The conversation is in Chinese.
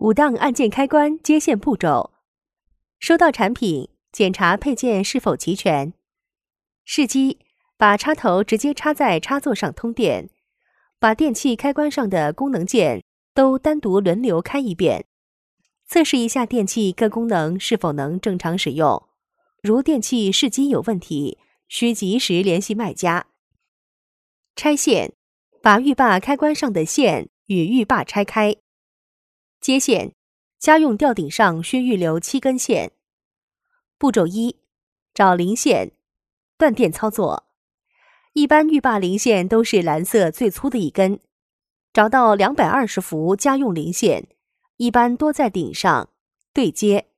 5档按键开关接线步骤。收到产品，检查配件是否齐全。试机，把插头直接插在插座上通电，把电器开关上的功能键都单独轮流开一遍，测试一下电器各功能是否能正常使用。如电器试机有问题，需及时联系卖家。拆线，把浴霸开关上的线与浴霸拆开。接线，家用吊顶上需预留7根线。步骤1，找零线，断电操作。一般浴霸零线都是蓝色最粗的一根，找到220伏家用零线，一般多在顶上，对接。